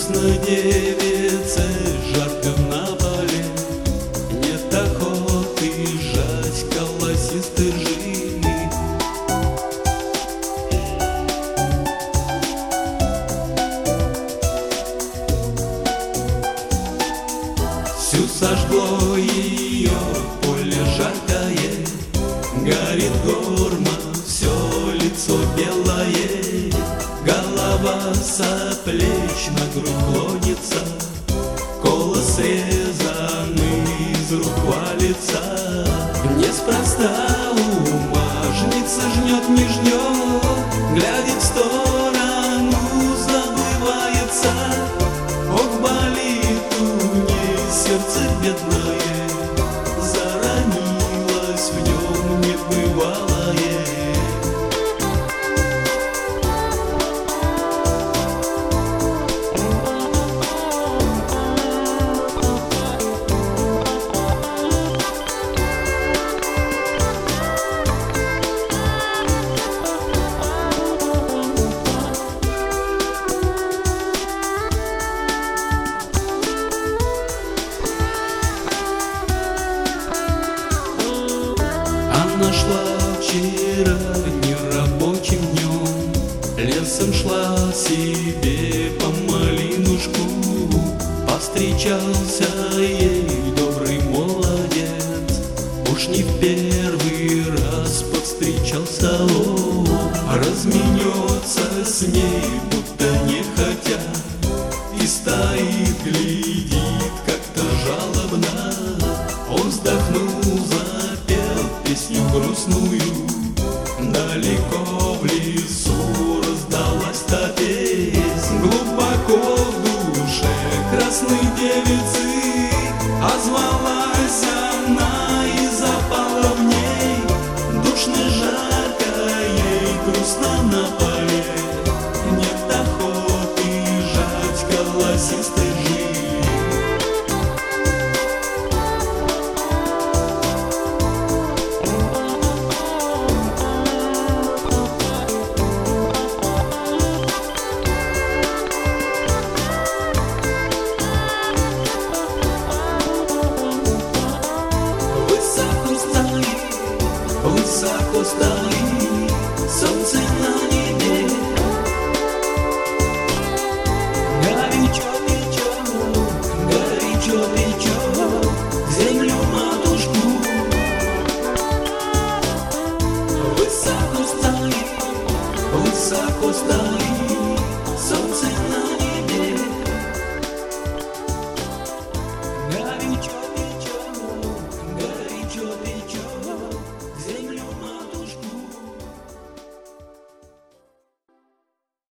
Грустно девице, жарко на поле, нет охоты жать колосистый жир. Всю сожгло ее поле жаркое, горит гормон, все лицо белое, голова со плеч на грудь клонится, колос срезанный из рук валится. Неспроста умажница жнет, не жнет, глядит в сторону, забывается. Ох, болит у ней сердце бедное, заронилось в нем небывалое. Она шла вчера нерабочим днем, лесом шла себе по малинушку. Повстречался ей добрый молодец, уж не в первый раз повстречался он. Разменется с ней, будто нехотя, и стоит, глядит как-то жалобно. Он вздохнул, песню грустную, далеко в лесу раздалась та песнь. Глубоко в душе красной девицы озвалась она, и запала в ней душно, жарко ей, грустно на поле, нет охоты жать колосистой